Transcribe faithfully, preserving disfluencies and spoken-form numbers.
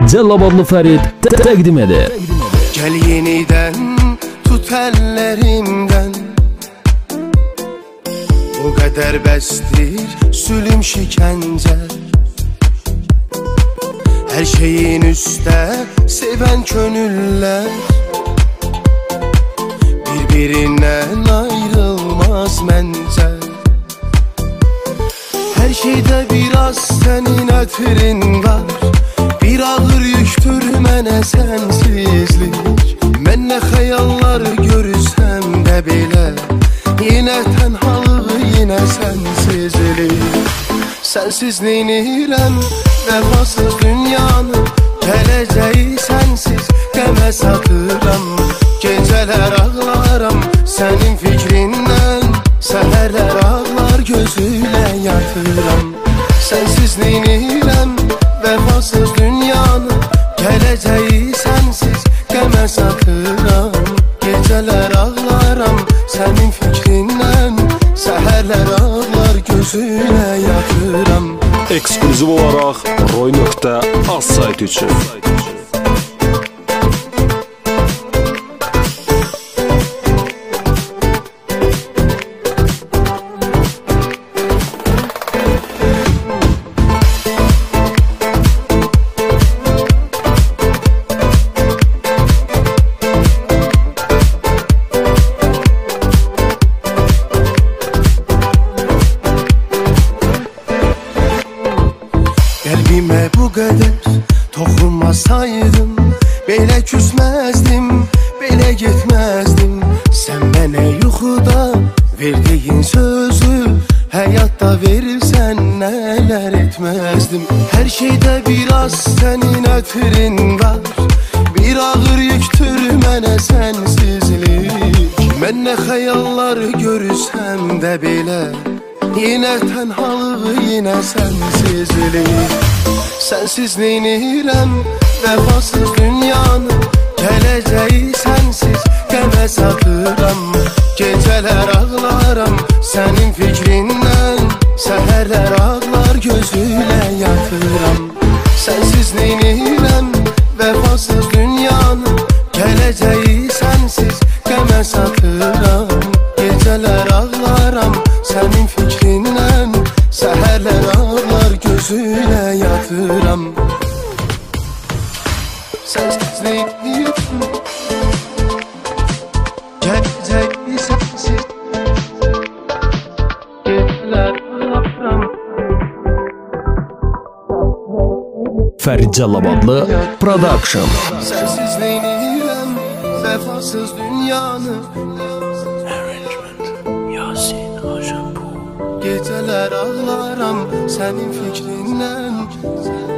Cəlilabadlı Fərid təqdim edir. Gəl yenidən tut əllərimdən, o qədər bəsdir sülüm şikəncə. Hər şeyin üstə sevən könüllər bir-birindən ayrılmaz məncə. Hər şeydə biraz sənin ötürün var, bir ağır yüktür mənə sənsizlik. Mən nə xəyallar görürsəm də belə, yenə tənhalığı, yenə sənsizlik. Sənsiz neynirəm vəfasız dünyanı, gələcəyi sənsiz qəmə satıram. Gecələr ağlaram sənin fikrindən, səhərlər ağlar gözülə yatıram. Sənsiz neynirəm vəfasız dünyanı, gələcəyi sənsiz qəmə satıram. Gecələr ağlaram sənin fikrindən, səhərlər ağlar gözülə yatıram. Eksklüziv olaraq roy nöqtə az sayt üçün. Qəlbimə bu qədər toxunmasaydım, belə küsməzdim, belə getməzdim. Sən mənə yuxuda verdiyin sözü həyatda verirsən, nələr etməzdim. Hər şeydə biraz sənin ötürün var, bir ağır yüktür mənə sənsizlik. Mən nə xəyallar görürsəm də belə, yenə tənhalığı, yenə sənsizlik. Sənsiz neynirəm vəfasız dünyanı, gələcəyi sənsiz qəmə satıram. Gecələr ağlaram sənin fikrindən, səhərlər ağlar gözülə yatıram. Sənsiz neynirəm vəfasız dünyanı, gələcəyi sənsiz qəmə satıram. Gecələr ağlaram sənin fikrindən, səhərlər ağlar gözülə yatıram. Sənsiz neynirəm, gələcəyi sənsiz, gecələr ağlaram. Fərid Cəlilabadlı Production. Sənsiz neynirəm vəfasız dünyanı, gecələr ağlaram sənin fikrindən.